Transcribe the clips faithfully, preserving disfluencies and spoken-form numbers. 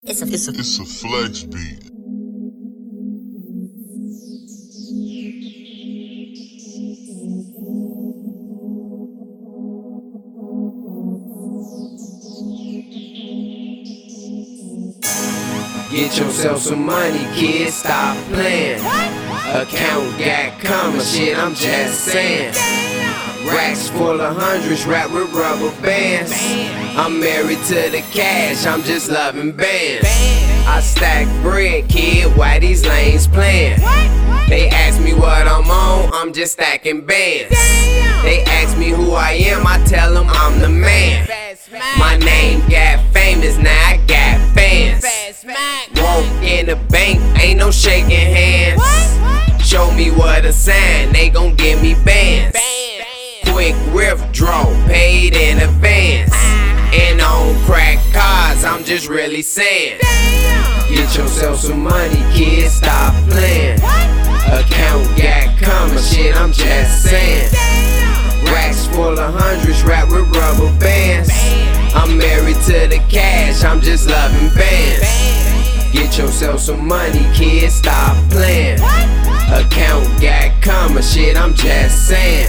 It's a, it's a, It's a flex beat. Get yourself some money, kid, stop playing. Account got comma, shit, I'm just saying. Racks full of hundreds, wrapped with rubber bands. I'm married to the cash, I'm just loving bands. I stack bread, kid, why these lanes playing? They ask me what I'm on, I'm just stacking bands. They ask me who I am, I tell them I'm the man. My name got famous, now I got fans. Walk in the bank, ain't no shaking hands. Show me what a sign, they gon' give me bands. Quick withdraw, paid in advance. And on crack cards, I'm just really saying. Get yourself some money, kid, stop playing. Account got comma, shit, I'm just saying. Racks full of hundreds, wrapped with rubber bands. I'm married to the cash, I'm just loving bands. Get yourself some money, kid, stop playing. Account got comma, shit, I'm just saying.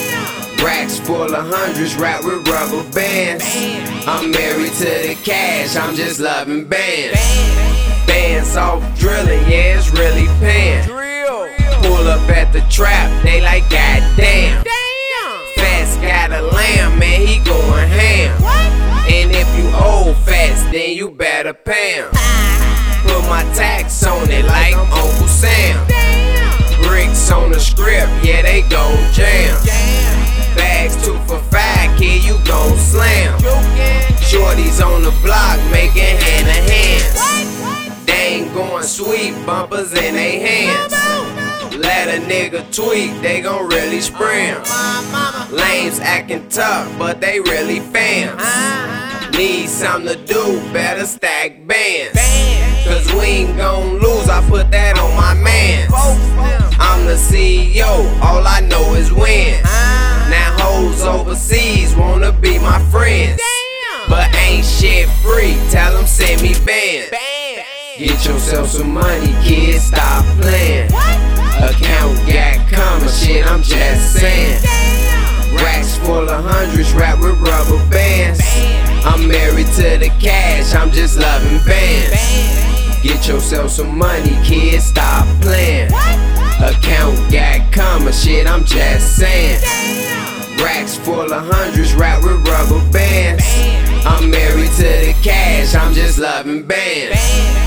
Racks full of hundreds, wrapped with rubber bands. I'm married to the cash, I'm just loving bands. Bands off drilling, yeah, it's really paying. Pull up at the trap, they like goddamn. Fast got a lamb, man, he going ham. And if you old fast, then you better pay him. Put my tax on it like Uncle Sam. Bricks on the script, yeah, they gon' jam. Bags two for five, kid, you gon' slam. Shorties on the block, making hand to hands. They ain't going sweet, bumpers in they hands. Let a nigga tweak, they gon' really spray 'em. Lames acting tough, but they really fans. Need something to do, better stack bands. Cause we ain't gon' lose, I put that on my mans. I'm the C E O, all I know is win. Now hoes overseas wanna be my friends, but ain't shit free, tell them send me bands. Get yourself some money, kid, stop playing. Account got comma, shit, I'm just saying. Racks full of hundreds, wrapped with rubber bands. I'm married to the cash, I'm just loving bands. Get yourself some money, kid, stop playing. Account got comma, shit, I'm just saying. Racks full of hundreds, wrapped with rubber bands. I'm married to the cash, I'm just loving bands.